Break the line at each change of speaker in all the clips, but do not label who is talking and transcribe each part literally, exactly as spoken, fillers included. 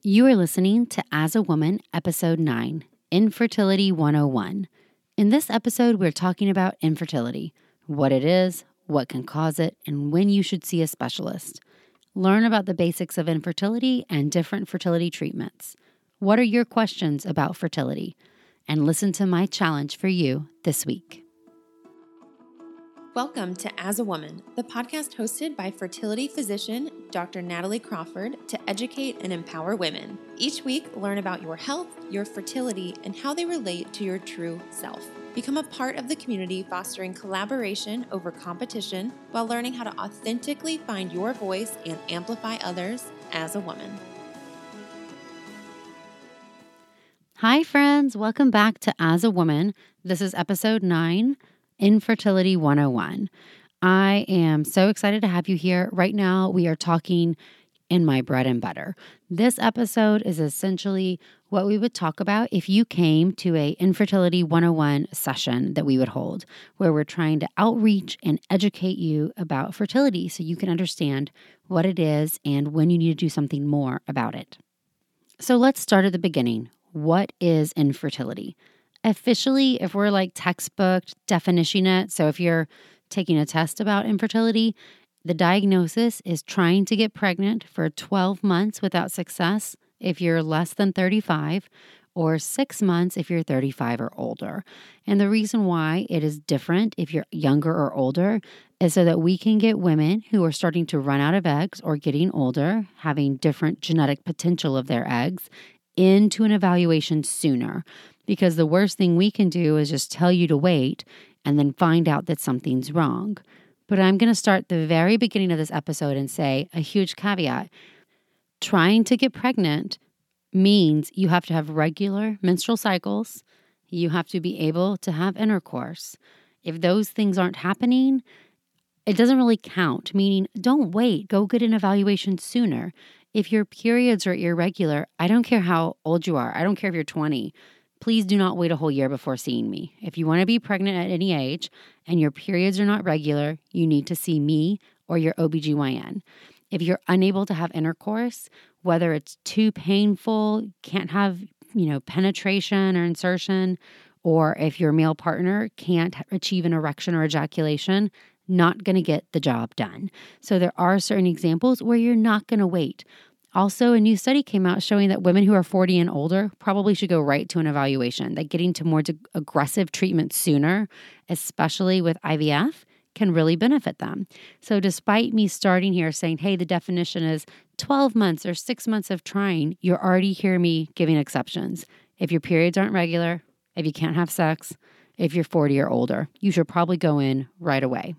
You are listening to As a Woman, Episode nine, Infertility one oh one. In this episode, we're talking about infertility, what it is, what can cause it, and when you should see a specialist. Learn about the basics of infertility and different fertility treatments. What are your questions about fertility? And listen to my challenge for you this week.
Welcome to As a Woman, the podcast hosted by fertility physician Doctor Natalie Crawford to educate and empower women. Each week, learn about your health, your fertility, and how they relate to your true self. Become a part of the community fostering collaboration over competition while learning how to authentically find your voice and amplify others as a woman.
Hi, friends. Welcome back to As a Woman. This is episode nine. Infertility one oh one. I am so excited to have you here. Right now, we are talking in my bread and butter. This episode is essentially what we would talk about if you came to a Infertility one oh one session that we would hold, where we're trying to outreach and educate you about fertility so you can understand what it is and when you need to do something more about it. So let's start at the beginning. What is infertility? Officially, if we're like textbook definition it, so if you're taking a test about infertility, the diagnosis is trying to get pregnant for twelve months without success if you're less than thirty-five, or six months if you're thirty-five or older. And the reason why it is different if you're younger or older is so that we can get women who are starting to run out of eggs or getting older, having different genetic potential of their eggs, into an evaluation sooner. Because the worst thing we can do is just tell you to wait and then find out that something's wrong. But I'm going to start the very beginning of this episode and say a huge caveat. Trying to get pregnant means you have to have regular menstrual cycles. You have to be able to have intercourse. If those things aren't happening, it doesn't really count, meaning don't wait. Go get an evaluation sooner. If your periods are irregular, I don't care how old you are. I don't care if you're twenty. Please do not wait a whole year before seeing me. If you want to be pregnant at any age and your periods are not regular, you need to see me or your O B G Y N. If you're unable to have intercourse, whether it's too painful, can't have, you know, penetration or insertion, or if your male partner can't achieve an erection or ejaculation, not going to get the job done. So there are certain examples where you're not going to wait. Also, a new study came out showing that women who are forty and older probably should go right to an evaluation, that getting to more aggressive treatment sooner, especially with I V F, can really benefit them. So despite me starting here saying, hey, the definition is twelve months or six months of trying, you're already hearing me giving exceptions. If your periods aren't regular, if you can't have sex, if you're forty or older, you should probably go in right away.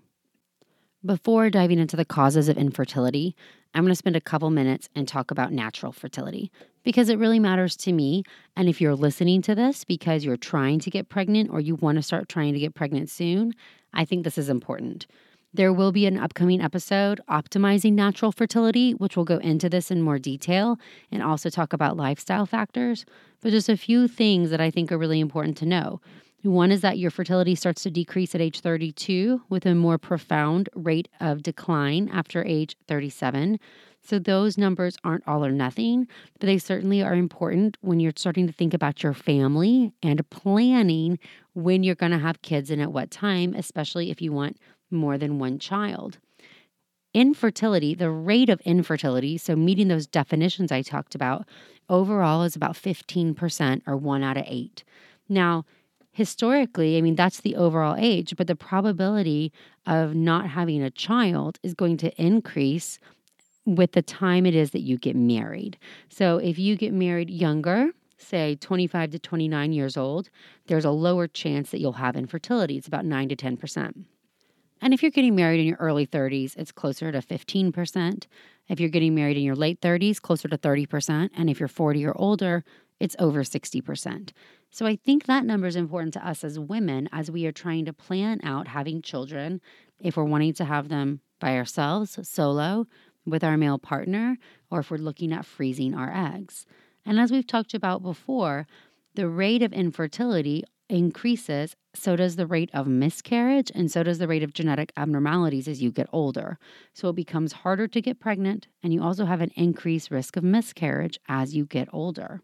Before diving into the causes of infertility, I'm going to spend a couple minutes and talk about natural fertility because it really matters to me. And if you're listening to this because you're trying to get pregnant or you want to start trying to get pregnant soon, I think this is important. There will be an upcoming episode, Optimizing Natural Fertility, which will go into this in more detail and also talk about lifestyle factors. But just a few things that I think are really important to know. One is that your fertility starts to decrease at age thirty-two with a more profound rate of decline after age thirty-seven. So those numbers aren't all or nothing, but they certainly are important when you're starting to think about your family and planning when you're going to have kids and at what time, especially if you want more than one child. Infertility, the rate of infertility, so meeting those definitions I talked about, overall is about fifteen percent or one out of eight. Now, historically, I mean, that's the overall age, but the probability of not having a child is going to increase with the time it is that you get married. So if you get married younger, say twenty-five to twenty-nine years old, there's a lower chance that you'll have infertility. It's about nine to ten percent. And if you're getting married in your early thirties, it's closer to fifteen percent. If you're getting married in your late thirties, closer to thirty percent. And if you're forty or older, it's over sixty percent. So I think that number is important to us as women as we are trying to plan out having children, if we're wanting to have them by ourselves, solo, with our male partner, or if we're looking at freezing our eggs. And as we've talked about before, the rate of infertility increases, so does the rate of miscarriage, and so does the rate of genetic abnormalities as you get older. So it becomes harder to get pregnant, and you also have an increased risk of miscarriage as you get older.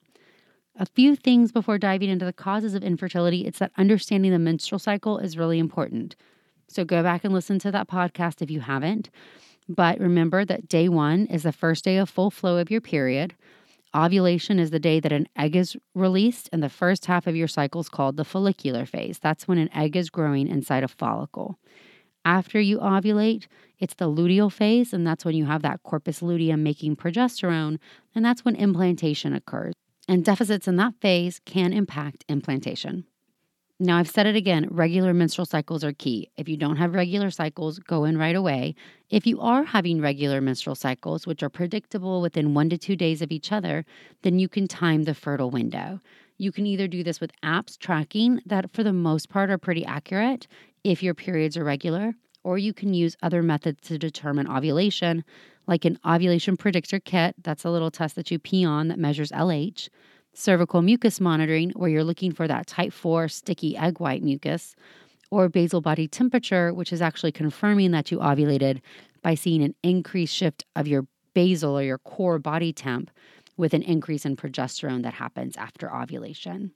A few things before diving into the causes of infertility, it's that understanding the menstrual cycle is really important. So go back and listen to that podcast if you haven't. But remember that day one is the first day of full flow of your period. Ovulation is the day that an egg is released, and the first half of your cycle is called the follicular phase. That's when an egg is growing inside a follicle. After you ovulate, it's the luteal phase, and that's when you have that corpus luteum making progesterone, and that's when implantation occurs. And deficits in that phase can impact implantation. Now, I've said it again, regular menstrual cycles are key. If you don't have regular cycles, go in right away. If you are having regular menstrual cycles, which are predictable within one to two days of each other, then you can time the fertile window. You can either do this with apps tracking that for the most part are pretty accurate if your periods are regular, or you can use other methods to determine ovulation, like an ovulation predictor kit. That's a little test that you pee on that measures L H. Cervical mucus monitoring, where you're looking for that type four sticky egg white mucus, or basal body temperature, which is actually confirming that you ovulated by seeing an increased shift of your basal or your core body temp with an increase in progesterone that happens after ovulation.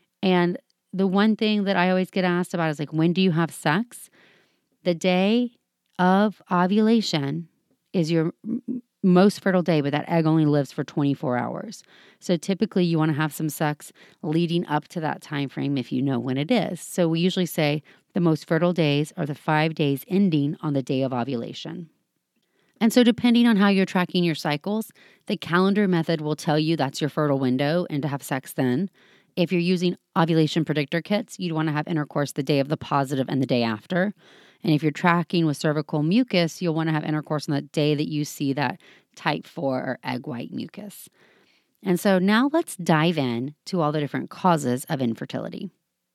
And the one thing that I always get asked about is like, when do you have sex? The day of ovulation is your most fertile day, but that egg only lives for twenty-four hours. So typically you want to have some sex leading up to that time frame if you know when it is. So we usually say the most fertile days are the five days ending on the day of ovulation. And so depending on how you're tracking your cycles, the calendar method will tell you that's your fertile window and to have sex then. If you're using ovulation predictor kits, you'd want to have intercourse the day of the positive and the day after. And if you're tracking with cervical mucus, you'll want to have intercourse on the day that you see that type four or egg white mucus. And so now let's dive in to all the different causes of infertility.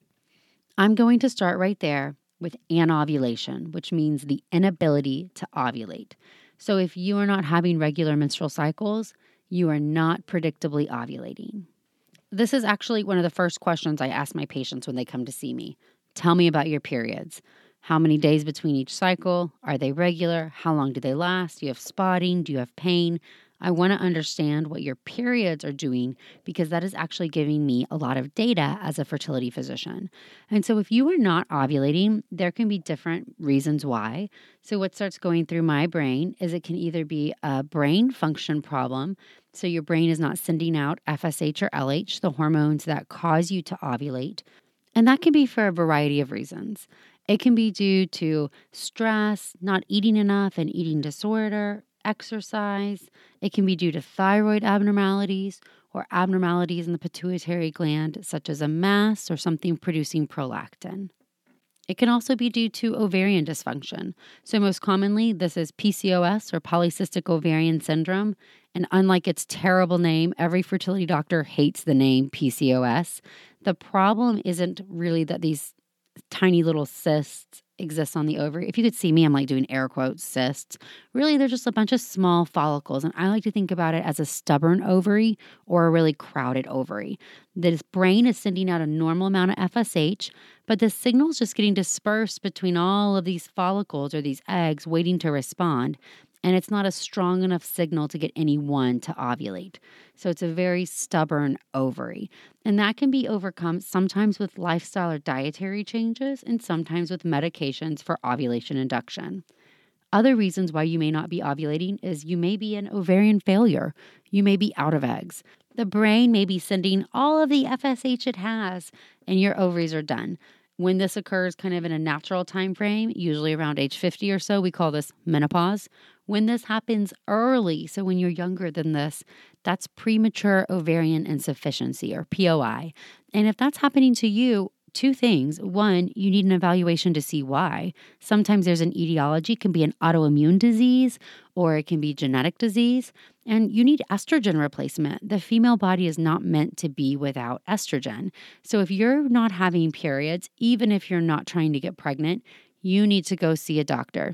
I'm going to start right there with anovulation, which means the inability to ovulate. So if you are not having regular menstrual cycles, you are not predictably ovulating. This is actually one of the first questions I ask my patients when they come to see me. Tell me about your periods. How many days between each cycle? Are they regular? How long do they last? Do you have spotting? Do you have pain? I want to understand what your periods are doing because that is actually giving me a lot of data as a fertility physician. And so if you are not ovulating, there can be different reasons why. So what starts going through my brain is it can either be a brain function problem. So your brain is not sending out F S H or L H, the hormones that cause you to ovulate. And that can be for a variety of reasons. It can be due to stress, not eating enough, and eating disorder, exercise. It can be due to thyroid abnormalities or abnormalities in the pituitary gland, such as a mass or something producing prolactin. It can also be due to ovarian dysfunction. So most commonly, this is P C O S or polycystic ovarian syndrome. And unlike its terrible name, every fertility doctor hates the name P C O S. The problem isn't really that these tiny little cysts exist on the ovary. If you could see me, I'm like doing air quotes, cysts. Really, they're just a bunch of small follicles. And I like to think about it as a stubborn ovary or a really crowded ovary. This brain is sending out a normal amount of F S H, but the signal is just getting dispersed between all of these follicles or these eggs waiting to respond. And it's not a strong enough signal to get any one to ovulate. So it's a very stubborn ovary. And that can be overcome sometimes with lifestyle or dietary changes and sometimes with medications for ovulation induction. Other reasons why you may not be ovulating is you may be an ovarian failure. You may be out of eggs. The brain may be sending all of the F S H it has and your ovaries are done. When this occurs kind of in a natural time frame, usually around age fifty or so, we call this menopause. When this happens early, so when you're younger than this, that's premature ovarian insufficiency or P O I. And if that's happening to you, two things. One, you need an evaluation to see why. Sometimes there's an etiology, it can be an autoimmune disease or it can be genetic disease. And you need estrogen replacement. The female body is not meant to be without estrogen. So if you're not having periods, even if you're not trying to get pregnant, you need to go see a doctor.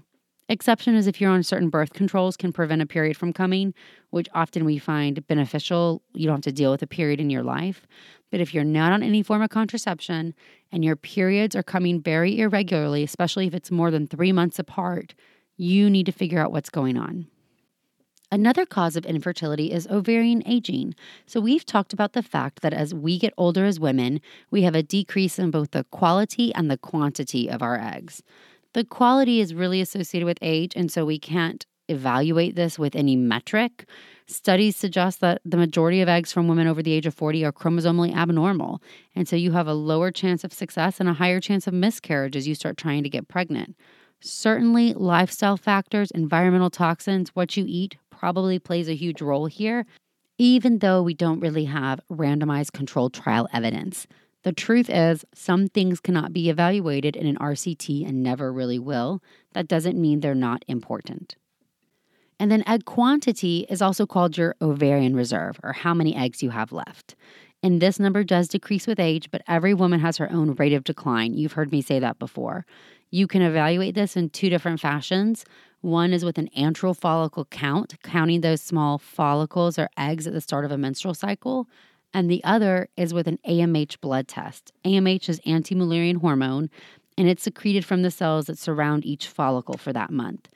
Exception is if you're on certain birth controls can prevent a period from coming, which often we find beneficial. You don't have to deal with a period in your life. But if you're not on any form of contraception and your periods are coming very irregularly, especially if it's more than three months apart, you need to figure out what's going on. Another cause of infertility is ovarian aging. So we've talked about the fact that as we get older as women, we have a decrease in both the quality and the quantity of our eggs. The quality is really associated with age, and so we can't evaluate this with any metric. Studies suggest that the majority of eggs from women over the age of forty are chromosomally abnormal, and so you have a lower chance of success and a higher chance of miscarriage as you start trying to get pregnant. Certainly, lifestyle factors, environmental toxins, what you eat probably plays a huge role here, even though we don't really have randomized controlled trial evidence. The truth is, some things cannot be evaluated in an R C T and never really will. That doesn't mean they're not important. And then egg quantity is also called your ovarian reserve, or how many eggs you have left. And this number does decrease with age, but every woman has her own rate of decline. You've heard me say that before. You can evaluate this in two different fashions. One is with an antral follicle count, counting those small follicles or eggs at the start of a menstrual cycle. And the other is with an A M H blood test. A M H is anti-Mullerian hormone, and it's secreted from the cells that surround each follicle for that month.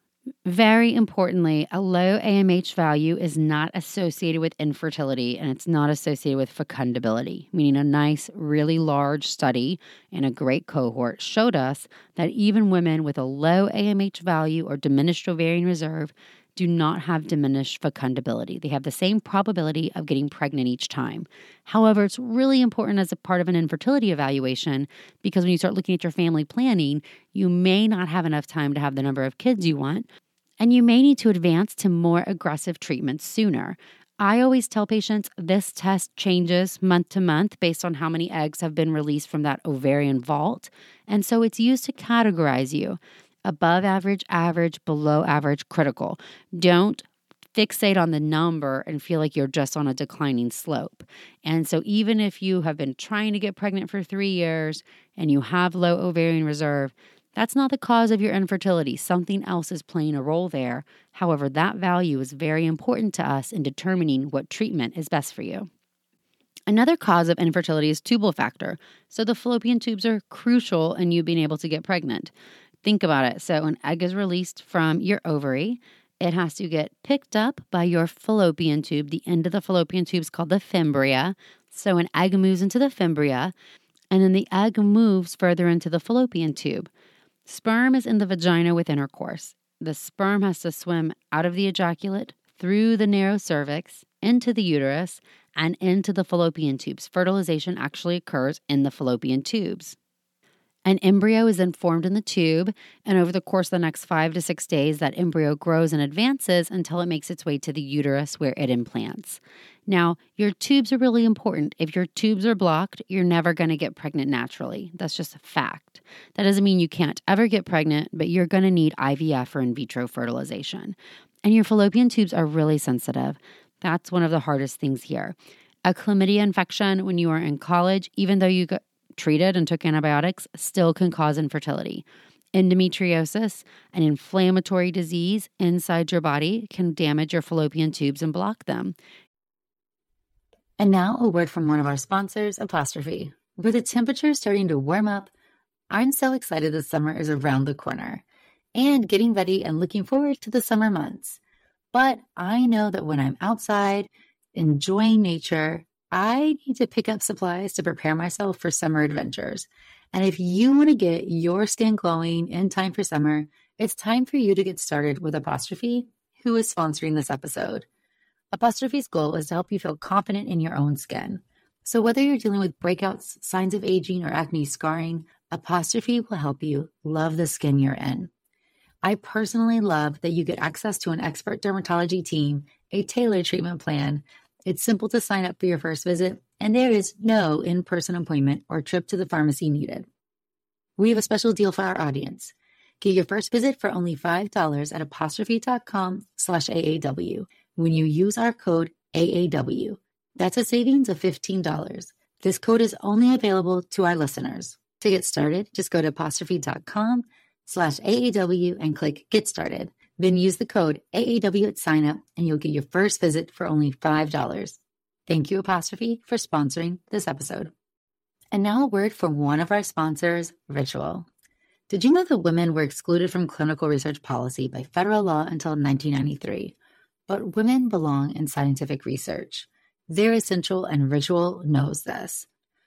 Very importantly, a low A M H value is not associated with infertility, and it's not associated with fecundability, meaning a nice, really large study in a great cohort showed us that even women with a low A M H value or diminished ovarian reserve do not have diminished fecundability. They have the same probability of getting pregnant each time. However, it's really important as a part of an infertility evaluation because when you start looking at your family planning, you may not have enough time to have the number of kids you want, and you may need to advance to more aggressive treatments sooner. I always tell patients this test changes month to month based on how many eggs have been released from that ovarian vault, and so it's used to categorize you. Above average, average, below average, critical. Don't fixate on the number and feel like you're just on a declining slope. And so even if you have been trying to get pregnant for three years and you have low ovarian reserve, that's not the cause of your infertility. Something else is playing a role there. However, that value is very important to us in determining what treatment is best for you. Another cause of infertility is tubal factor. So the fallopian tubes are crucial in you being able to get pregnant. Think about it. So an egg is released from your ovary. It has to get picked up by your fallopian tube. The end of the fallopian tube is called the fimbria. So an egg moves into the fimbria, and then the egg moves further into the fallopian tube. Sperm is in the vagina with intercourse. The sperm has to swim out of the ejaculate, through the narrow cervix, into the uterus, and into the fallopian tubes. Fertilization actually occurs in the fallopian tubes. An embryo is then formed in the tube, and over the course of the next five to six days, that embryo grows and advances until it makes its way to the uterus where it implants. Now, your tubes are really important. If your tubes are blocked, you're never going to get pregnant naturally. That's just a fact. That doesn't mean you can't ever get pregnant, but you're going to need I V F or in vitro fertilization. And your fallopian tubes are really sensitive. That's one of the hardest things here. A chlamydia infection when you are in college, even though you got treated and took antibiotics, still can cause infertility. Endometriosis, an inflammatory disease inside your body, can damage your fallopian tubes and block them.
And now a word from one of our sponsors, Apostrophe. With the temperature starting to warm up, I'm so excited the summer is around the corner and getting ready and looking forward to the summer months. But I know that when I'm outside enjoying nature, I need to pick up supplies to prepare myself for summer adventures. And if you want to get your skin glowing in time for summer, it's time for you to get started with Apostrophe, who is sponsoring this episode. Apostrophe's goal is to help you feel confident in your own skin. So whether you're dealing with breakouts, signs of aging, or acne scarring, Apostrophe will help you love the skin you're in. I personally love that you get access to an expert dermatology team, a tailored treatment plan. It's simple to sign up for your first visit, and there is no in-person appointment or trip to the pharmacy needed. We have a special deal for our audience. Get your first visit for only five dollars at apostrophe.com slash AAW when you use our code A A W. That's a savings of fifteen dollars. This code is only available to our listeners. To get started, just go to apostrophe.com slash A A W and click Get Started. Then use the code A A W at signup and you'll get your first visit for only five dollars. Thank you, Apostrophe, for sponsoring this episode. And now a word from one of our sponsors, Ritual. Did you know that women were excluded from clinical research policy by federal law until nineteen ninety-three? But women belong in scientific research. They're essential and Ritual knows this.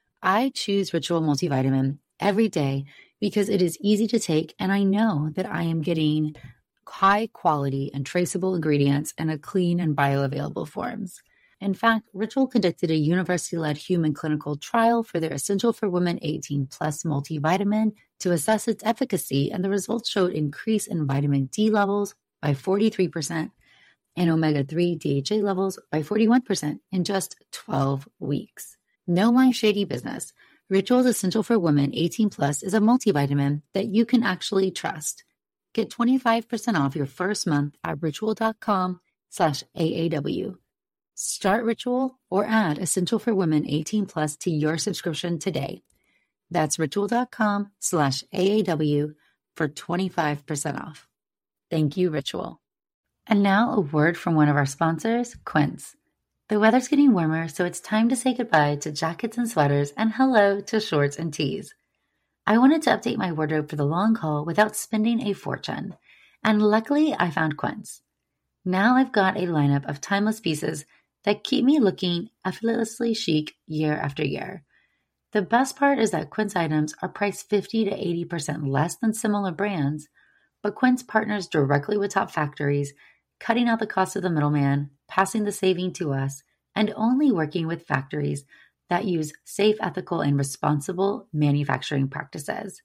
I choose Ritual multivitamin every day because it is easy to take and I know that I am getting high quality and traceable ingredients in a clean and bioavailable forms. In fact, Ritual conducted a university-led human clinical trial for their Essential for Women eighteen plus multivitamin to assess its efficacy, and the results showed increase in vitamin D levels by forty-three percent and omega three D H A levels by forty-one percent in just twelve weeks. No my shady business. Ritual's Essential for Women eighteen plus is a multivitamin that you can actually trust. Get twenty-five percent off your first month at ritual.com slash AAW. Start Ritual or add Essential for Women eighteen plus to your subscription today. That's ritual.com slash AAW for twenty-five percent off. Thank you, Ritual. And now a word from one of our sponsors, Quince. The weather's getting warmer, so it's time to say goodbye to jackets and sweaters and hello to shorts and tees. I wanted to update my wardrobe for the long haul without spending a fortune, and luckily I found Quince. Now I've got a lineup of timeless pieces that keep me looking effortlessly chic year after year. The best part is that Quince items are priced fifty to eighty percent less than similar brands, but Quince partners directly with top factories, cutting out the cost of the middleman, passing the saving to us, and only working with factories that use safe, ethical, and responsible manufacturing practices.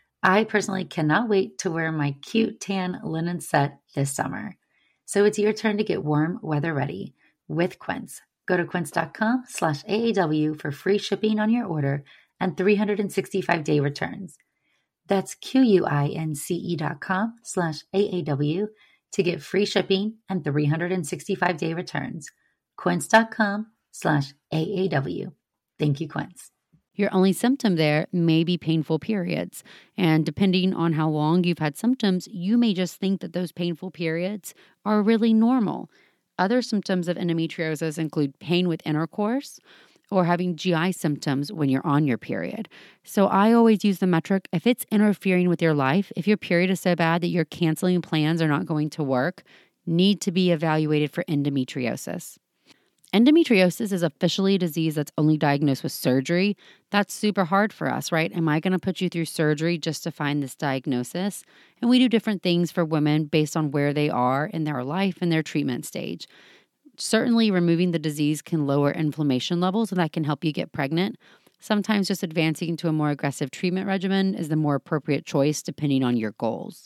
I personally cannot wait to wear my cute tan linen set this summer. So it's your turn to get warm weather ready with Quince. Go to quince.com slash AAW for free shipping on your order and three hundred sixty-five day returns. That's Q-U-I-N-C-E dot com slash AAW to get free shipping and three hundred sixty-five day returns. Quince.com slash AAW. Thank you, Quince.
Your only symptom there may be painful periods. And depending on how long you've had symptoms, you may just think that those painful periods are really normal. Other symptoms of endometriosis include pain with intercourse or having G I symptoms when you're on your period. So I always use the metric, if it's interfering with your life, if your period is so bad that you're canceling plans or not going to work, need to be evaluated for endometriosis. Endometriosis is officially a disease that's only diagnosed with surgery. That's super hard for us, right? Am I going to put you through surgery just to find this diagnosis? And we do different things for women based on where they are in their life and their treatment stage. Certainly, removing the disease can lower inflammation levels, and that can help you get pregnant. Sometimes just advancing to a more aggressive treatment regimen is the more appropriate choice depending on your goals.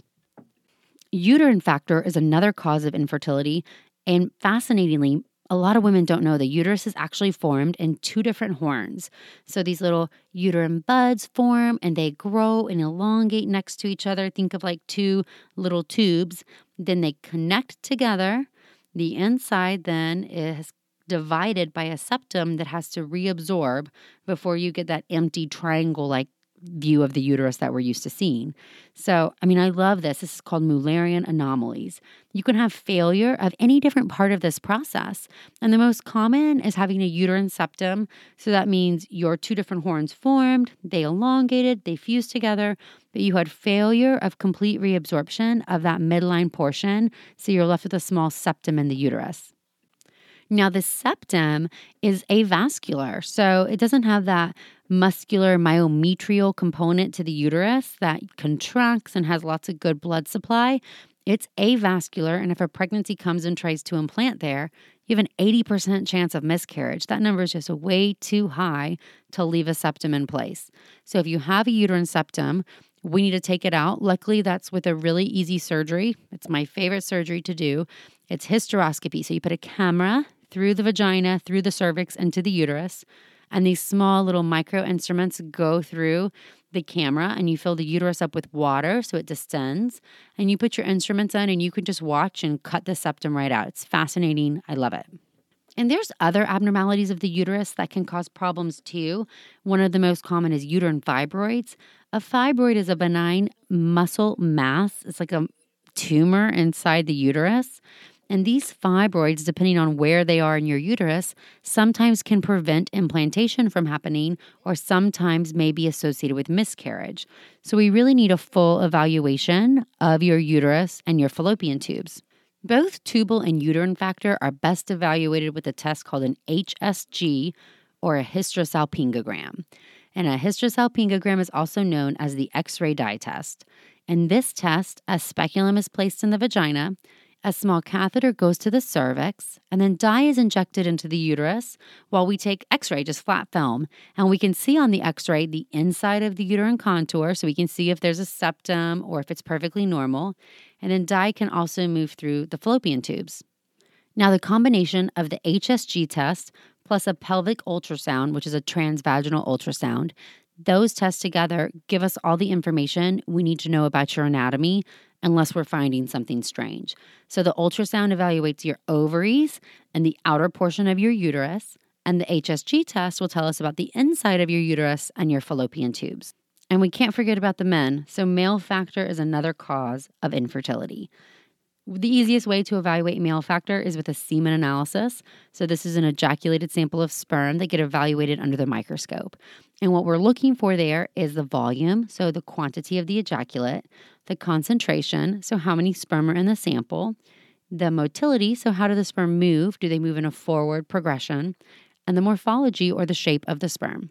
Uterine factor is another cause of infertility, and fascinatingly, a lot of women don't know the uterus is actually formed in two different horns. So these little uterine buds form and they grow and elongate next to each other. Think of like two little tubes. Then they connect together. The inside then is divided by a septum that has to reabsorb before you get that empty triangle-like view of the uterus that we're used to seeing. So, I mean, I love this. This is called Mullerian anomalies. You can have failure of any different part of this process. And the most common is having a uterine septum. So that means your two different horns formed, they elongated, they fused together, but you had failure of complete reabsorption of that midline portion. So you're left with a small septum in the uterus. Now, the septum is avascular, so it doesn't have that muscular myometrial component to the uterus that contracts and has lots of good blood supply. It's avascular, and if a pregnancy comes and tries to implant there, you have an eighty percent chance of miscarriage. That number is just way too high to leave a septum in place. So if you have a uterine septum, we need to take it out. Luckily, that's with a really easy surgery. It's my favorite surgery to do. It's hysteroscopy. So you put a camera through the vagina, through the cervix, into the uterus, and these small little micro instruments go through the camera, and you fill the uterus up with water so it distends, and you put your instruments in, and you can just watch and cut the septum right out. It's fascinating. I love it. And there's other abnormalities of the uterus that can cause problems too. One of the most common is uterine fibroids. A fibroid is a benign muscle mass. It's like a tumor inside the uterus. And these fibroids, depending on where they are in your uterus, sometimes can prevent implantation from happening or sometimes may be associated with miscarriage. So we really need a full evaluation of your uterus and your fallopian tubes. Both tubal and uterine factor are best evaluated with a test called an H S G or a hysterosalpingogram. And a hysterosalpingogram is also known as the X-ray dye test. In this test, a speculum is placed in the vagina, a small catheter goes to the cervix, and then dye is injected into the uterus while we take X-ray, just flat film. And we can see on the X-ray the inside of the uterine contour, so we can see if there's a septum or if it's perfectly normal. And then dye can also move through the fallopian tubes. Now, the combination of the H S G test plus a pelvic ultrasound, which is a transvaginal ultrasound, those tests together give us all the information we need to know about your anatomy unless we're finding something strange. So the ultrasound evaluates your ovaries and the outer portion of your uterus, and the H S G test will tell us about the inside of your uterus and your fallopian tubes. And we can't forget about the men, so male factor is another cause of infertility. The easiest way to evaluate male factor is with a semen analysis. So this is an ejaculated sample of sperm that get evaluated under the microscope. And what we're looking for there is the volume, so the quantity of the ejaculate, the concentration, so how many sperm are in the sample, the motility, so how do the sperm move? Do they move in a forward progression? And the morphology, or the shape of the sperm.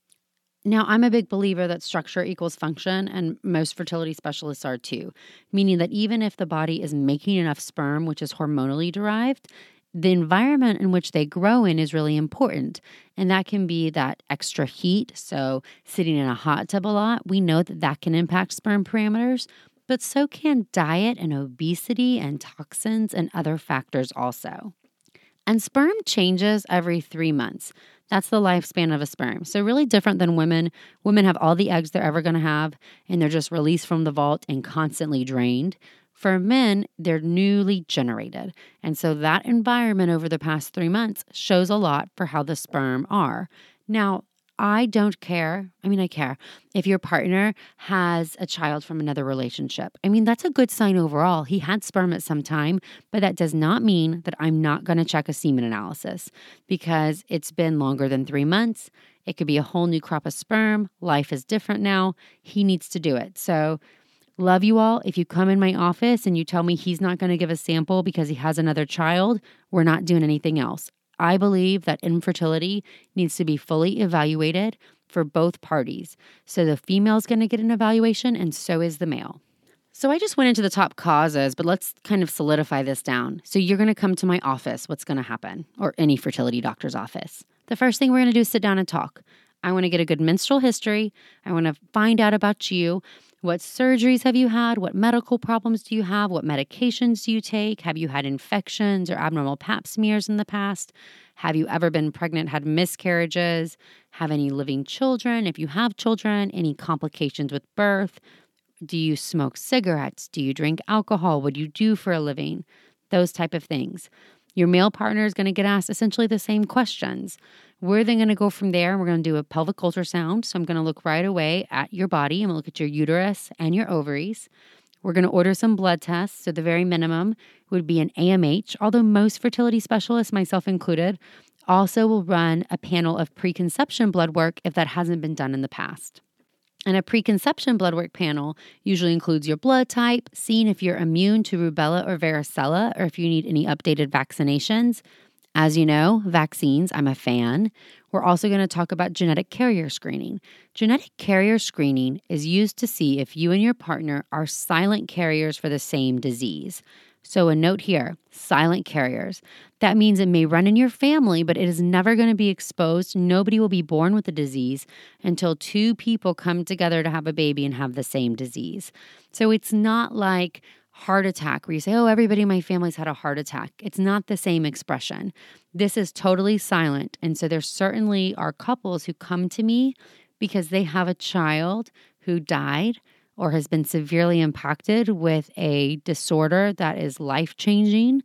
Now, I'm a big believer that structure equals function, and most fertility specialists are too, meaning that even if the body is making enough sperm, which is hormonally derived, the environment in which they grow in is really important. And that can be that extra heat, so sitting in a hot tub a lot, we know that that can impact sperm parameters, but so can diet and obesity and toxins and other factors also. And sperm changes every three months. That's the lifespan of a sperm. So really different than women. Women have all the eggs they're ever going to have, and they're just released from the vault and constantly drained. For men, they're newly generated. And so that environment over the past three months shows a lot for how the sperm are. Now, I don't care. I mean, I care if your partner has a child from another relationship. I mean, that's a good sign overall. He had sperm at some time, but that does not mean that I'm not going to check a semen analysis because it's been longer than three months. It could be a whole new crop of sperm. Life is different now. He needs to do it. So love you all. If you come in my office and you tell me he's not going to give a sample because he has another child, we're not doing anything else. I believe that infertility needs to be fully evaluated for both parties. So the female's going to get an evaluation and so is the male. So I just went into the top causes, but let's kind of solidify this down. So you're going to come to my office. What's going to happen? Or any fertility doctor's office. The first thing we're going to do is sit down and talk. I want to get a good menstrual history. I want to find out about you. What surgeries have you had? What medical problems do you have? What medications do you take? Have you had infections or abnormal pap smears in the past? Have you ever been pregnant, had miscarriages? Have any living children? If you have children, any complications with birth? Do you smoke cigarettes? Do you drink alcohol? What do you do for a living? Those type of things. Your male partner is going to get asked essentially the same questions. We're then going to go from there. We're going to do a pelvic ultrasound. So I'm going to look right away at your body. I'm going to look at your uterus and your ovaries. We're going to order some blood tests. So the very minimum would be an A M H, although most fertility specialists, myself included, also will run a panel of preconception blood work if that hasn't been done in the past. And a preconception blood work panel usually includes your blood type, seeing if you're immune to rubella or varicella, or if you need any updated vaccinations. As you know, vaccines, I'm a fan. We're also going to talk about genetic carrier screening. Genetic carrier screening is used to see if you and your partner are silent carriers for the same disease. So a note here, silent carriers. That means it may run in your family, but it is never going to be exposed. Nobody will be born with the disease until two people come together to have a baby and have the same disease. So it's not like heart attack where you say, oh, everybody in my family's had a heart attack. It's not the same expression. This is totally silent. And so there certainly are couples who come to me because they have a child who died or has been severely impacted with a disorder that is life-changing,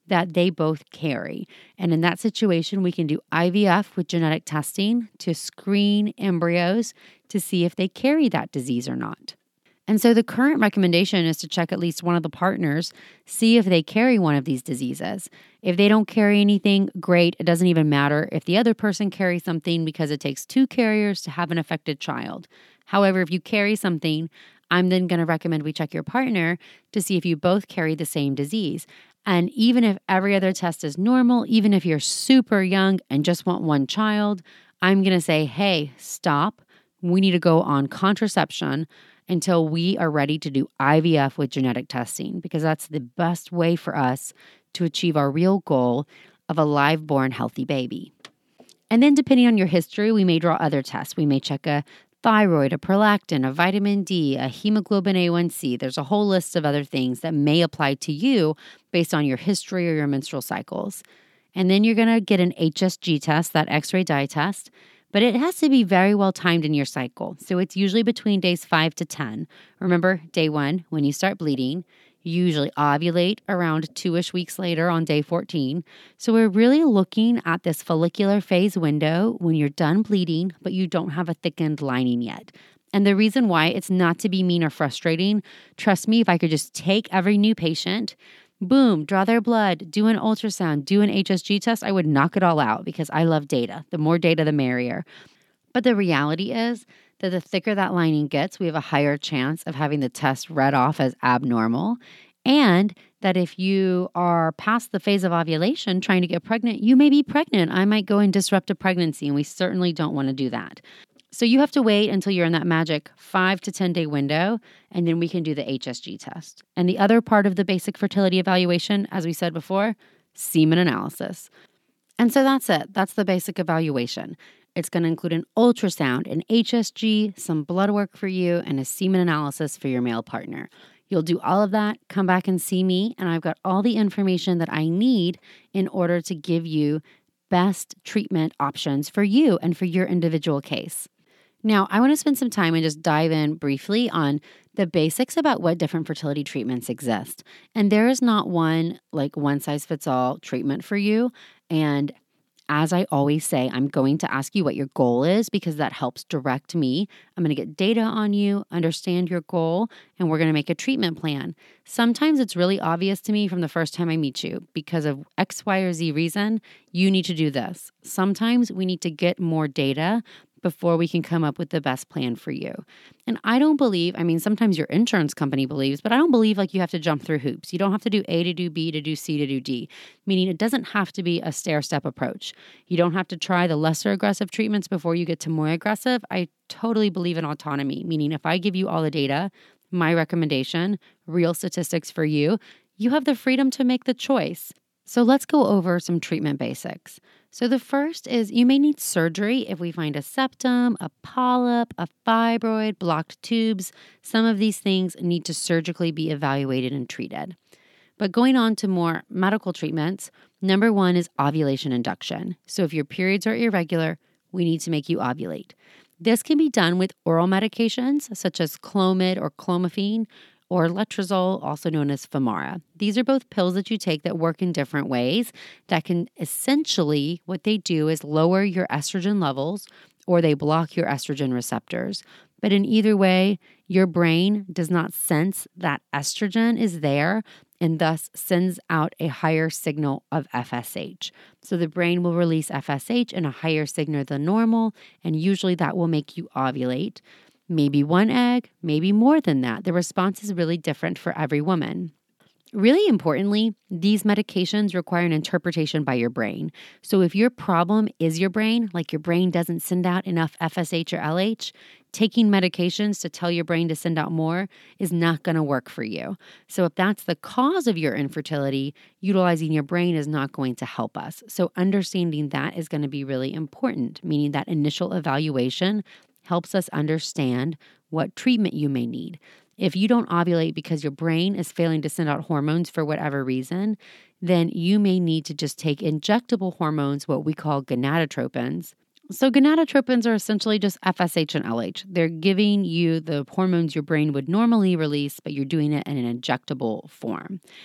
that they both carry. And in that situation, we can do I V F with genetic testing to screen embryos to see if they carry that disease or not. And so the current recommendation is to check at least one of the partners, see if they carry one of these diseases. If they don't carry anything, great. It doesn't even matter if the other person carries something because it takes two carriers to have an affected child. However, if you carry something, I'm then going to recommend we check your partner to see if you both carry the same disease. And even if every other test is normal, even if you're super young and just want one child, I'm going to say, hey, stop. We need to go on contraception until we are ready to do I V F with genetic testing, because that's the best way for us to achieve our real goal of a live-born healthy baby. And then depending on your history, we may draw other tests. We may check a thyroid, a prolactin, a vitamin D, a hemoglobin A one C. There's a whole list of other things that may apply to you based on your history or your menstrual cycles. And then you're going to get an H S G test, that X-ray dye test, but it has to be very well timed in your cycle. So it's usually between days five to ten. Remember, day one, when you start bleeding, you usually ovulate around two-ish weeks later on day fourteen. So we're really looking at this follicular phase window when you're done bleeding, but you don't have a thickened lining yet. And the reason why, it's not to be mean or frustrating. Trust me, if I could just take every new patient, boom, draw their blood, do an ultrasound, do an H S G test, I would knock it all out because I love data. The more data, the merrier. But the reality is that the thicker that lining gets, we have a higher chance of having the test read off as abnormal. And that if you are past the phase of ovulation trying to get pregnant, you may be pregnant. I might go and disrupt a pregnancy, and we certainly don't want to do that. So you have to wait until you're in that magic five to ten day window, and then we can do the H S G test. And the other part of the basic fertility evaluation, as we said before, semen analysis. And so that's it. That's the basic evaluation. It's going to include an ultrasound, an H S G, some blood work for you, and a semen analysis for your male partner. You'll do all of that, come back and see me, and I've got all the information that I need in order to give you best treatment options for you and for your individual case. Now, I want to spend some time and just dive in briefly on the basics about what different fertility treatments exist. And there is not one like one-size-fits-all treatment for you. And as I always say, I'm going to ask you what your goal is because that helps direct me. I'm going to get data on you, understand your goal, and we're going to make a treatment plan. Sometimes it's really obvious to me from the first time I meet you because of X, Y, or Z reason, you need to do this. Sometimes we need to get more data before we can come up with the best plan for you. And I don't believe, I mean, sometimes your insurance company believes, but I don't believe like you have to jump through hoops. You don't have to do A to do B to do C to do D, meaning it doesn't have to be a stair-step approach. You don't have to try the lesser aggressive treatments before you get to more aggressive. I totally believe in autonomy, meaning if I give you all the data, my recommendation, real statistics for you, you have the freedom to make the choice. So let's go over some treatment basics. So the first is you may need surgery if we find a septum, a polyp, a fibroid, blocked tubes. Some of these things need to surgically be evaluated and treated. But going on to more medical treatments, number one is ovulation induction. So if your periods are irregular, we need to make you ovulate. This can be done with oral medications such as Clomid or Clomiphene, or letrozole, also known as Femara. These are both pills that you take that work in different ways that can essentially, what they do is lower your estrogen levels or they block your estrogen receptors. But in either way, your brain does not sense that estrogen is there and thus sends out a higher signal of F S H. So the brain will release F S H in a higher signal than normal, and usually that will make you ovulate. Maybe one egg, maybe more than that. The response is really different for every woman. Really importantly, these medications require an interpretation by your brain. So if your problem is your brain, like your brain doesn't send out enough F S H or L H, taking medications to tell your brain to send out more is not going to work for you. So if that's the cause of your infertility, utilizing your brain is not going to help us. So understanding that is going to be really important, meaning that initial evaluation helps us understand what treatment you may need. If you don't ovulate because your brain is failing to send out hormones for whatever reason, then you may need to just take injectable hormones, what we call gonadotropins. So gonadotropins are essentially just F S H and L H. They're giving you the hormones your brain would normally release, but you're doing it in an injectable form.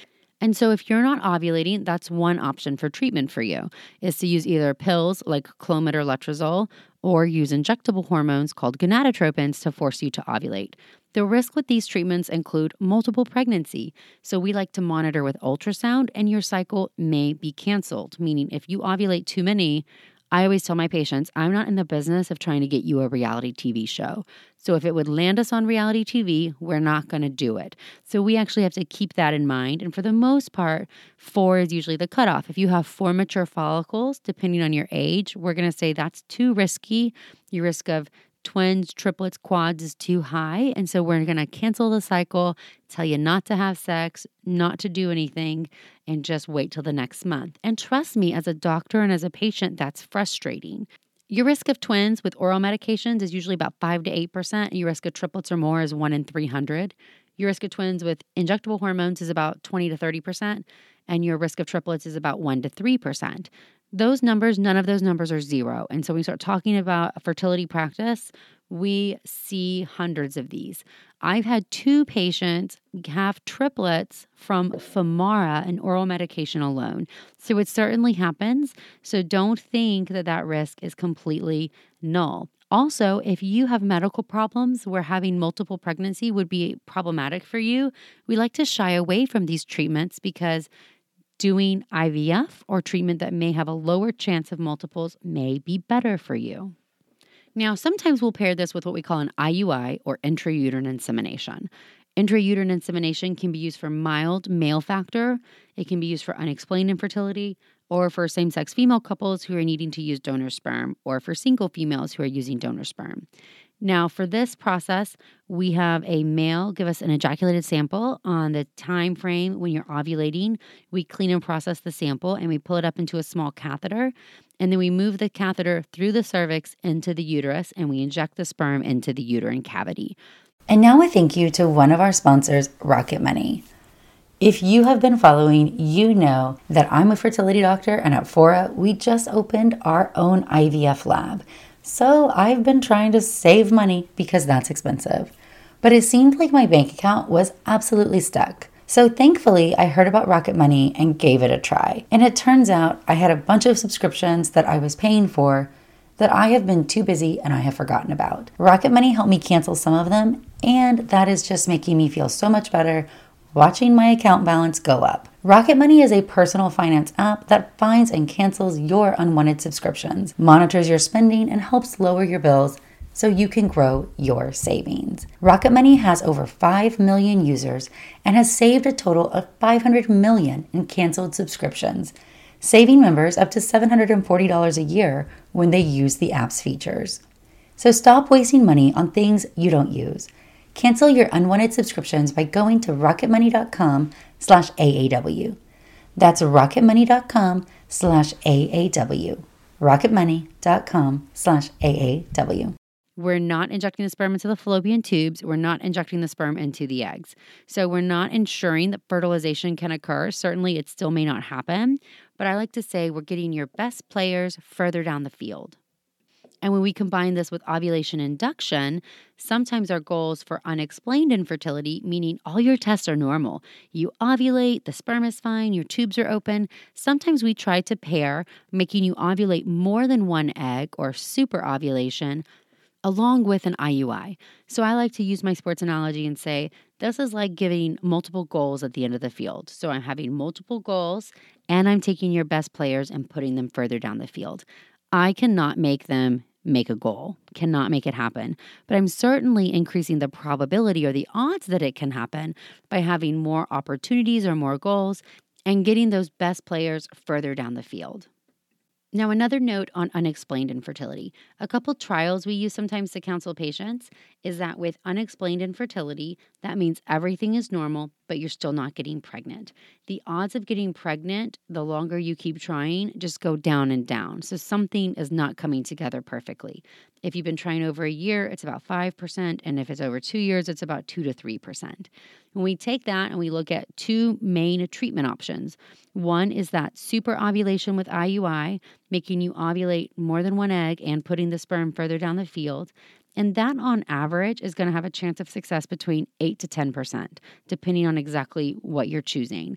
And so if you're not ovulating, that's one option for treatment for you, is to use either pills like Clomid or Letrozole or use injectable hormones called gonadotropins to force you to ovulate. The risk with these treatments include multiple pregnancy. So we like to monitor with ultrasound and your cycle may be canceled, meaning if you ovulate too many, I always tell my patients, I'm not in the business of trying to get you a reality T V show. So if it would land us on reality T V, we're not going to do it. So we actually have to keep that in mind. And for the most part, four is usually the cutoff. If you have four mature follicles, depending on your age, we're going to say that's too risky. Your risk of twins, triplets, quads is too high. And so we're going to cancel the cycle, tell you not to have sex, not to do anything, and just wait till the next month. And trust me, as a doctor and as a patient, that's frustrating. Your risk of twins with oral medications is usually about five to eight percent. Your risk of triplets or more is one in three hundred. Your risk of twins with injectable hormones is about twenty to thirty percent. And your risk of triplets is about one to three percent. Those numbers, none of those numbers are zero. And so when we start talking about a fertility practice, we see hundreds of these. I've had two patients have triplets from Femara, an oral medication alone. So it certainly happens. So don't think that that risk is completely null. Also, if you have medical problems where having multiple pregnancy would be problematic for you, we like to shy away from these treatments because doing I V F or treatment that may have a lower chance of multiples may be better for you. Now, sometimes we'll pair this with what we call an I U I or intrauterine insemination. Intrauterine insemination can be used for mild male factor. It can be used for unexplained infertility or for same-sex female couples who are needing to use donor sperm or for single females who are using donor sperm. Now, for this process, we have a male give us an ejaculated sample on the time frame when you're ovulating. We clean and process the sample and we pull it up into a small catheter. And then we move the catheter through the cervix into the uterus and we inject the sperm into the uterine cavity.
And now a thank you to one of our sponsors, Rocket Money. If you have been following, you know that I'm a fertility doctor and at Fora, we just opened our own I V F lab. So I've been trying to save money because that's expensive. But it seemed like my bank account was absolutely stuck. So thankfully, I heard about Rocket Money and gave it a try. And it turns out I had a bunch of subscriptions that I was paying for that I have been too busy and I have forgotten about. Rocket Money helped me cancel some of them, and that is just making me feel so much better watching my account balance go up. Rocket Money is a personal finance app that finds and cancels your unwanted subscriptions, monitors your spending, and helps lower your bills so you can grow your savings. Rocket Money has over five million users and has saved a total of five hundred million in canceled subscriptions, saving members up to seven hundred forty dollars a year when they use the app's features. So stop wasting money on things you don't use. Cancel your unwanted subscriptions by going to rocketmoney.com slash AAW. That's rocketmoney.com slash AAW. rocketmoney.com slash AAW.
We're not injecting the sperm into the fallopian tubes. We're not injecting the sperm into the eggs. So we're not ensuring that fertilization can occur. Certainly, it still may not happen. But I like to say we're getting your best players further down the field. And when we combine this with ovulation induction, sometimes our goals for unexplained infertility, meaning all your tests are normal. You ovulate, the sperm is fine, your tubes are open. Sometimes we try to pair making you ovulate more than one egg or super ovulation along with an I U I. So I like to use my sports analogy and say, this is like giving multiple goals at the end of the field. So I'm having multiple goals and I'm taking your best players and putting them further down the field. I cannot make them make a goal, cannot make it happen. But I'm certainly increasing the probability or the odds that it can happen by having more opportunities or more goals and getting those best players further down the field. Now, another note on unexplained infertility. A couple trials we use sometimes to counsel patients is that with unexplained infertility, that means everything is normal, but you're still not getting pregnant. The odds of getting pregnant, the longer you keep trying, just go down and down. So something is not coming together perfectly. If you've been trying over a year, it's about five percent. And if it's over two years, it's about two to three percent. When we take that and we look at two main treatment options, one is that super ovulation with I U I, making you ovulate more than one egg and putting the sperm further down the field. And that on average is going to have a chance of success between eight to ten percent, depending on exactly what you're choosing.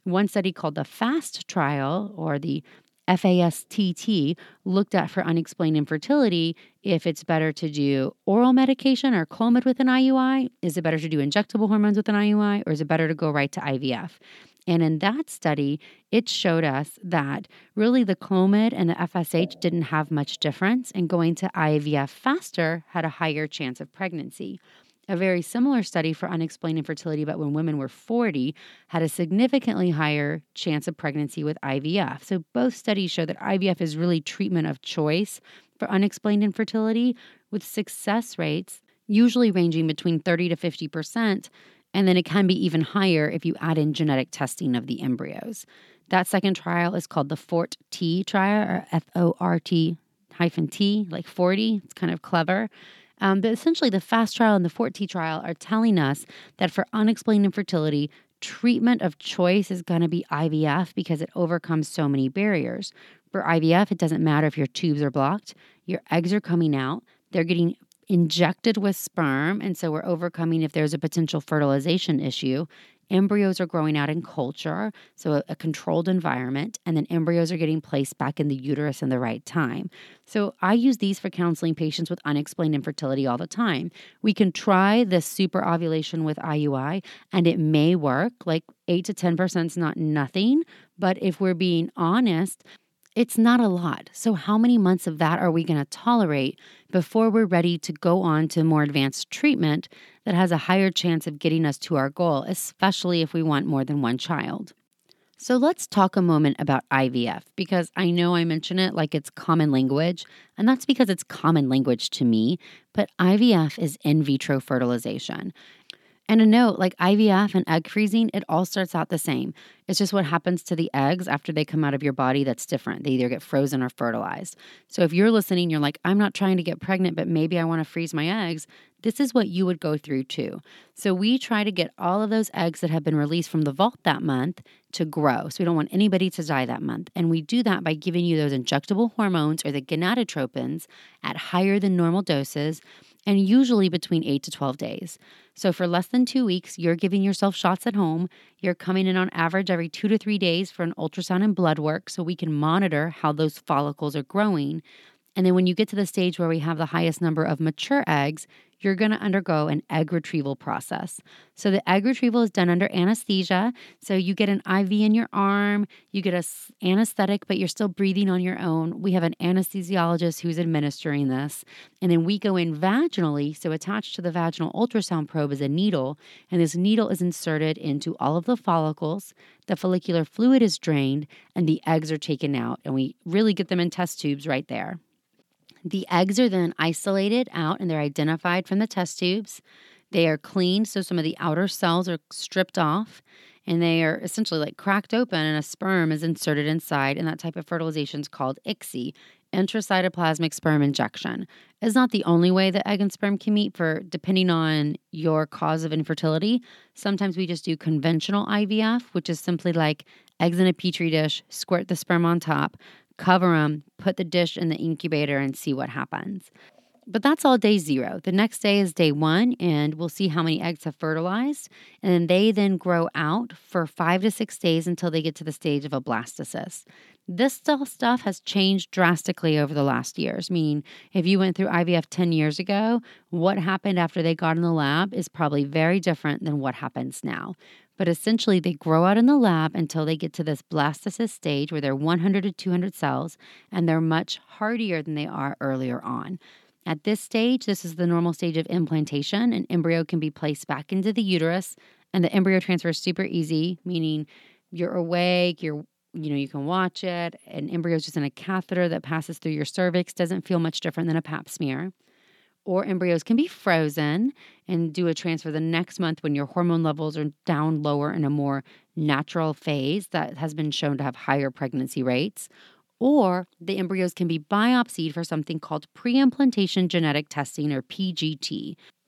One study called the FAST trial, or the F A S T T, looked at for unexplained infertility if it's better to do oral medication or Clomid with an I U I. Is it better to do injectable hormones with an I U I, or is it better to go right to I V F? And in that study, it showed us that really the Clomid and the F S H didn't have much difference, and going to I V F faster had a higher chance of pregnancy. A very similar study for unexplained infertility, but when women were forty, had a significantly higher chance of pregnancy with I V F. So both studies show that I V F is really treatment of choice for unexplained infertility, with success rates usually ranging between thirty to fifty percent, and then it can be even higher if you add in genetic testing of the embryos. That second trial is called the FORT-T trial, or F O R T hyphen T, like forty. It's kind of clever. Um, but essentially, the FAST trial and the FORT-T trial are telling us that for unexplained infertility, treatment of choice is going to be I V F because it overcomes so many barriers. For I V F, it doesn't matter if your tubes are blocked, your eggs are coming out, they're getting injected with sperm, and so we're overcoming if there's a potential fertilization issue. Embryos are growing out in culture, so a, a controlled environment, and then embryos are getting placed back in the uterus in the right time. So I use these for counseling patients with unexplained infertility all the time. We can try this super ovulation with I U I, and it may work. Like eight to ten percent is not nothing, but if we're being honest, it's not a lot. So how many months of that are we going to tolerate before we're ready to go on to more advanced treatment that has a higher chance of getting us to our goal, especially if we want more than one child? So let's talk a moment about I V F, because I know I mention it like it's common language, and that's because it's common language to me, but I V F is in vitro fertilization. And a note, like I V F and egg freezing, it all starts out the same. It's just what happens to the eggs after they come out of your body that's different. They either get frozen or fertilized. So if you're listening, you're like, I'm not trying to get pregnant, but maybe I want to freeze my eggs. This is what you would go through too. So we try to get all of those eggs that have been released from the vault that month to grow. So we don't want anybody to die that month. And we do that by giving you those injectable hormones, or the gonadotropins, at higher than normal doses, and usually between eight to twelve days. So for less than two weeks, you're giving yourself shots at home. You're coming in on average every two to three days for an ultrasound and blood work so we can monitor how those follicles are growing. And then when you get to the stage where we have the highest number of mature eggs, you're going to undergo an egg retrieval process. So the egg retrieval is done under anesthesia. So you get an I V in your arm, you get an anesthetic, but you're still breathing on your own. We have an anesthesiologist who's administering this. And then we go in vaginally. So attached to the vaginal ultrasound probe is a needle, and this needle is inserted into all of the follicles. The follicular fluid is drained, and the eggs are taken out. And we really get them in test tubes right there. The eggs are then isolated out, and they're identified from the test tubes. They are cleaned, so some of the outer cells are stripped off, and they are essentially like cracked open, and a sperm is inserted inside, and that type of fertilization is called I C S I, intracytoplasmic sperm injection. It's not the only way that egg and sperm can meet, for depending on your cause of infertility. Sometimes we just do conventional I V F, which is simply like eggs in a petri dish, squirt the sperm on top, cover them, put the dish in the incubator, and see what happens. But that's all day zero. The next day is day one, and we'll see how many eggs have fertilized. And then they then grow out for five to six days until they get to the stage of a blastocyst. This stuff has changed drastically over the last years, meaning if you went through I V F ten years ago, what happened after they got in the lab is probably very different than what happens now. But essentially, they grow out in the lab until they get to this blastocyst stage where they're one hundred to two hundred cells, and they're much hardier than they are earlier on. At this stage, this is the normal stage of implantation. An embryo can be placed back into the uterus, and the embryo transfer is super easy, meaning you're awake, you're you know, you can watch it. An embryo is just in a catheter that passes through your cervix, doesn't feel much different than a pap smear. Or embryos can be frozen and do a transfer the next month when your hormone levels are down lower in a more natural phase that has been shown to have higher pregnancy rates. Or the embryos can be biopsied for something called pre-implantation genetic testing, or P G T.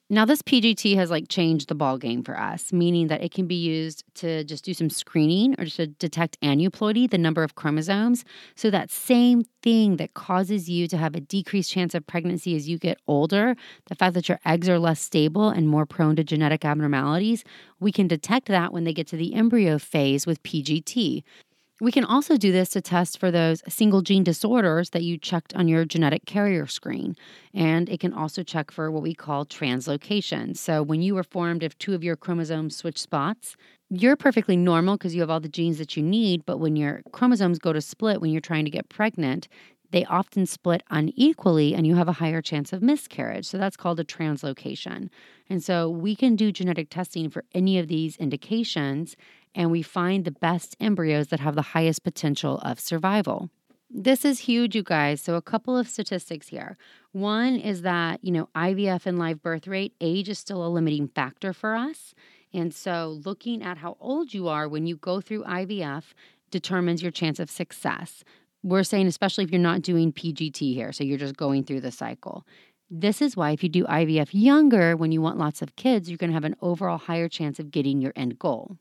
Now, this P G T has like changed the ball game for us, meaning that it can be used to just do some screening or to detect aneuploidy, the number of chromosomes. So that same thing that causes you to have a decreased chance of pregnancy as you get older, the fact that your eggs are less stable and more prone to genetic abnormalities, we can detect that when they get to the embryo phase with P G T. We can also do this to test for those single gene disorders that you checked on your genetic carrier screen. And it can also check for what we call translocation. So when you were formed, if two of your chromosomes switch spots, you're perfectly normal because you have all the genes that you need. But when your chromosomes go to split when you're trying to get pregnant, they often split unequally and you have a higher chance of miscarriage. So that's called a translocation. And so we can do genetic testing for any of these indications, and we find the best embryos that have the highest potential of survival. This is huge, you guys. So a couple of statistics here. One is that, you know, I V F and live birth rate, age is still a limiting factor for us. And so looking at how old you are when you go through I V F determines your chance of success. We're saying especially if you're not doing P G T here, so you're just going through the cycle. This is why if you do I V F younger, when you want lots of kids, you're going to have an overall higher chance of getting your end goal.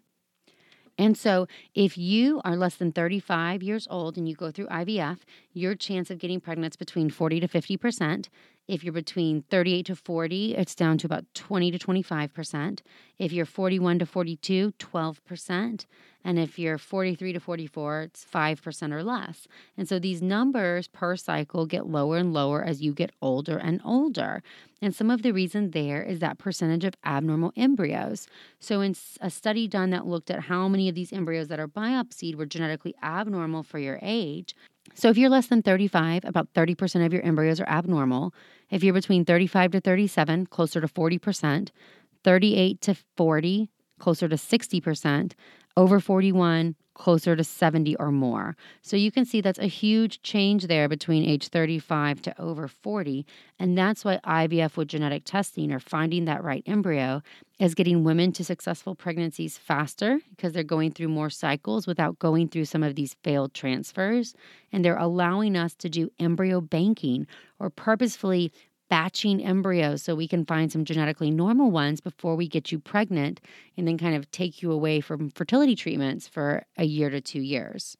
And so if you are less than thirty-five years old and you go through I V F, your chance of getting pregnant is between forty to fifty percent. If you're between thirty-eight to forty, it's down to about twenty to twenty-five percent. If you're forty-one to forty-two, twelve percent. And if you're forty-three to forty-four, it's five percent or less. And so these numbers per cycle get lower and lower as you get older and older. And some of the reason there is that percentage of abnormal embryos. So in a study done that looked at how many of these embryos that are biopsied were genetically abnormal for your age. So if you're less than thirty-five, about thirty percent of your embryos are abnormal. If you're between thirty-five to thirty-seven, closer to forty percent. thirty-eight to forty, closer to sixty percent. Over forty-one, closer to seventy or more. So you can see that's a huge change there between age thirty-five to over forty. And that's why I V F with genetic testing, or finding that right embryo, is getting women to successful pregnancies faster because they're going through more cycles without going through some of these failed transfers. And they're allowing us to do embryo banking, or purposefully batching embryos so we can find some genetically normal ones before we get you pregnant, and then kind of take you away from fertility treatments for a year to two years.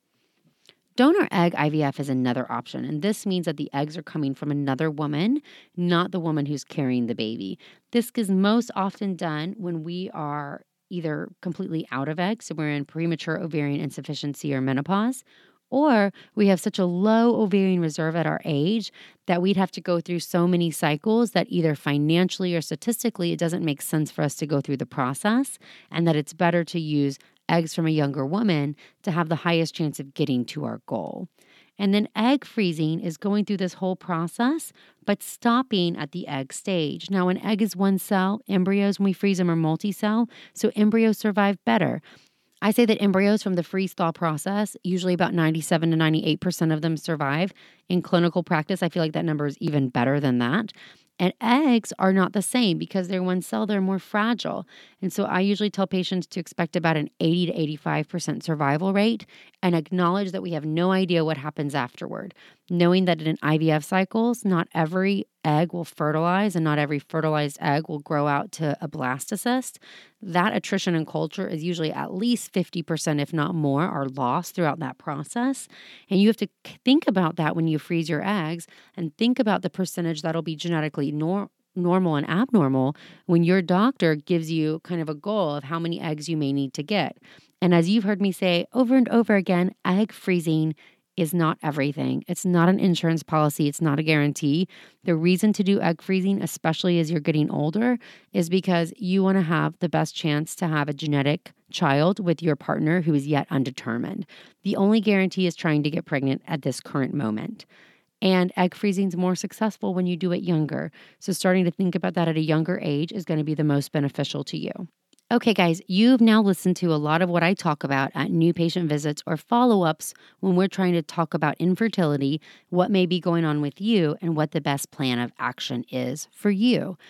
Donor egg I V F is another option, and this means that the eggs are coming from another woman, not the woman who's carrying the baby. This is most often done when we are either completely out of eggs, so we're in premature ovarian insufficiency or menopause, or we have such a low ovarian reserve at our age that we'd have to go through so many cycles that either financially or statistically it doesn't make sense for us to go through the process, and that it's better to use eggs from a younger woman to have the highest chance of getting to our goal. And then egg freezing is going through this whole process, but stopping at the egg stage. Now, an egg is one cell. Embryos, when we freeze them, are multi-cell, so embryos survive better. I say that embryos from the freeze-thaw process, usually about ninety-seven to ninety-eight percent of them survive. In clinical practice, I feel like that number is even better than that. And eggs are not the same because they're one cell, they're more fragile. And so I usually tell patients to expect about an eighty to eighty-five percent survival rate, and acknowledge that we have no idea what happens afterward. Knowing that in I V F cycles, not every egg will fertilize and not every fertilized egg will grow out to a blastocyst. That attrition in culture is usually at least fifty percent, if not more, are lost throughout that process. And you have to think about that when you freeze your eggs, and think about the percentage that'll be genetically nor- normal and abnormal when your doctor gives you kind of a goal of how many eggs you may need to get. And as you've heard me say over and over again, egg freezing is not everything. It's not an insurance policy. It's not a guarantee. The reason to do egg freezing, especially as you're getting older, is because you want to have the best chance to have a genetic child with your partner who is yet undetermined. The only guarantee is trying to get pregnant at this current moment. And egg freezing is more successful when you do it younger. So starting to think about that at a younger age is going to be the most beneficial to you. Okay, guys, you've now listened to a lot of what I talk about at new patient visits or follow-ups when we're trying to talk about infertility, what may be going on with you, and what the best plan of action is for you.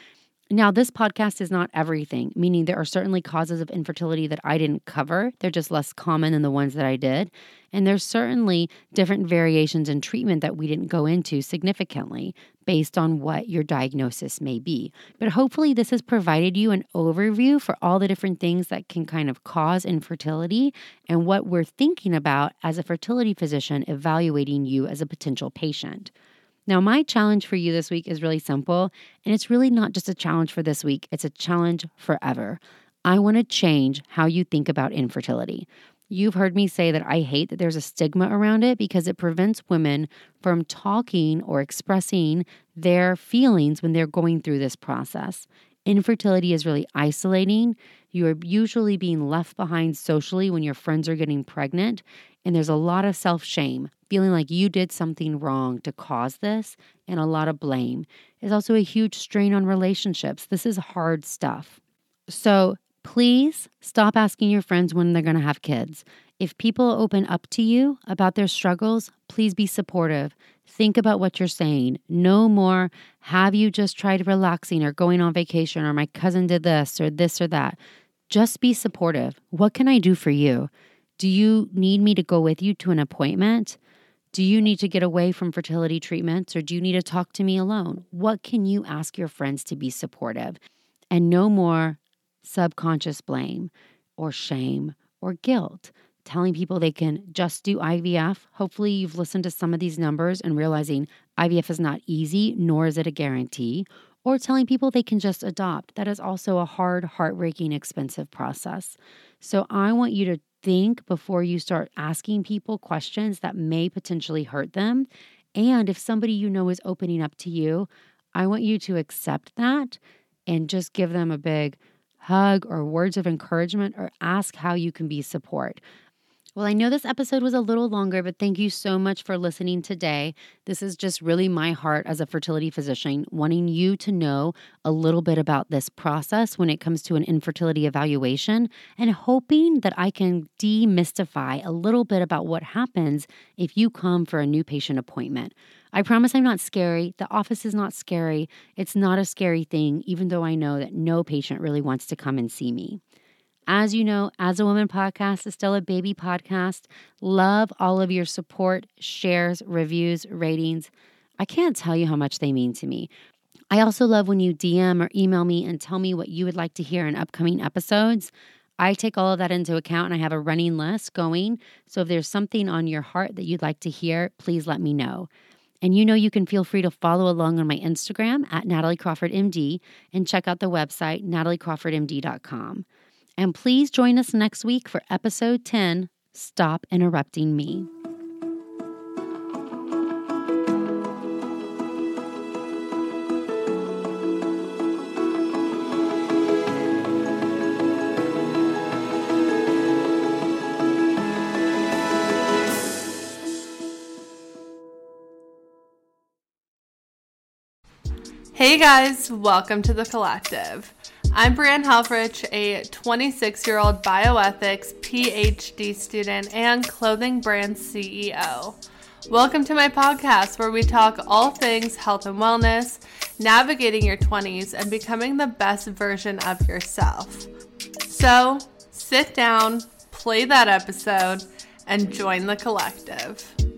Now, this podcast is not everything, meaning there are certainly causes of infertility that I didn't cover. They're just less common than the ones that I did. And there's certainly different variations in treatment that we didn't go into significantly based on what your diagnosis may be. But hopefully this has provided you an overview for all the different things that can kind of cause infertility and what we're thinking about as a fertility physician evaluating you as a potential patient. Now, my challenge for you this week is really simple, and it's really not just a challenge for this week, it's a challenge forever. I want to change how you think about infertility. You've heard me say that I hate that there's a stigma around it because it prevents women from talking or expressing their feelings when they're going through this process. Infertility is really isolating. You are usually being left behind socially when your friends are getting pregnant, and there's a lot of self-shame, feeling like you did something wrong to cause this, and a lot of blame. There's also a huge strain on relationships. This is hard stuff. So please stop asking your friends when they're going to have kids. If people open up to you about their struggles, please be supportive. Think about what you're saying. No more, have you just tried relaxing or going on vacation or my cousin did this or this or that. Just be supportive. What can I do for you? Do you need me to go with you to an appointment? Do you need to get away from fertility treatments or do you need to talk to me alone? What can you ask your friends to be supportive? And no more subconscious blame or shame or guilt. Telling people they can just do I V F. Hopefully you've listened to some of these numbers and realizing I V F is not easy, nor is it a guarantee. Or telling people they can just adopt. That is also a hard, heartbreaking, expensive process. So I want you to think before you start asking people questions that may potentially hurt them. And if somebody you know is opening up to you, I want you to accept that and just give them a big hug or words of encouragement or ask how you can be support. Well, I know this episode was a little longer, but thank you so much for listening today. This is just really my heart as a fertility physician, wanting you to know a little bit about this process when it comes to an infertility evaluation and hoping that I can demystify a little bit about what happens if you come for a new patient appointment. I promise I'm not scary. The office is not scary. It's not a scary thing, even though I know that no patient really wants to come and see me. As you know, As a Woman podcast is still a baby podcast. Love all of your support, shares, reviews, ratings. I can't tell you how much they mean to me. I also love when you D M or email me and tell me what you would like to hear in upcoming episodes. I take all of that into account and I have a running list going. So if there's something on your heart that you'd like to hear, please let me know. And you know you can feel free to follow along on my Instagram at Natalie Crawford M D and check out the website, natalie crawford m d dot com. And please join us next week for episode ten, Stop Interrupting Me.
Hey guys, welcome to The Collective. I'm Brianne Helfrich, a twenty-six-year-old bioethics P H D student and clothing brand C E O. Welcome to my podcast where we talk all things health and wellness, navigating your twenties, and becoming the best version of yourself. So, sit down, play that episode, and join the collective.